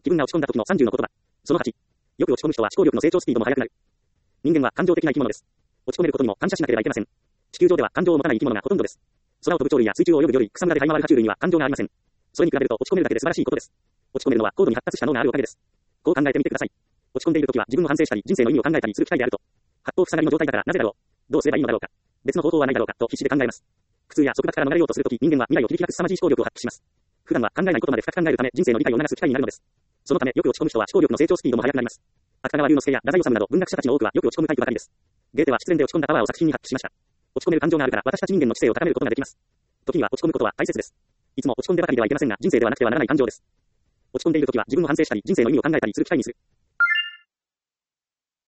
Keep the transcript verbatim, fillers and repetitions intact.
気分が落ち込んだ時のさんじゅうの言葉。そのはち。よく落ち込む人は思考力の成長スピードも速くなる。人間は感情的な生き物です。落ち込めることにも感謝しなければいけません。地球上では感情を持たない生き物がほとんどです。空を飛ぶ鳥類や水中を泳ぐ魚類、草むらで這い回る爬虫類には感情がありません。それに比べると落ち込めるだけで素晴らしいことです。落ち込めるのは高度に発達した脳があるおかげです。こう考えてみてください。落ち込んでいる時は自分を反省したり、人生の意味を考えたりする機会であると。八方塞がりの状態だからなぜだろう。どうすればいいのだろうか。別の方法はないだろうかと必死で考えます。苦痛や束縛から逃れようとするとき、人間は未来を切り開く凄まじい思考力を発揮します。普段は考えないことまで深く考えるため、人生の理解を促す機会になるのです。そのため、よく落ち込む人は思考力の成長スピードも速くなります。芥川龍之介や太宰治など文学者たちの多くはよく落ち込むタイプばかりです。ゲーテは失恋で落ち込んだパワーを作品に発揮しました。落ち込める感情があるから私たち人間の知性を高めることができます。時には落ち込むことは大切です。いつも落ち込んでばかりではいけませんが、人生ではなくてはならない感情です。落ち込んでいるときは自分を反省したり、人生の意味を考えたりする機会にする。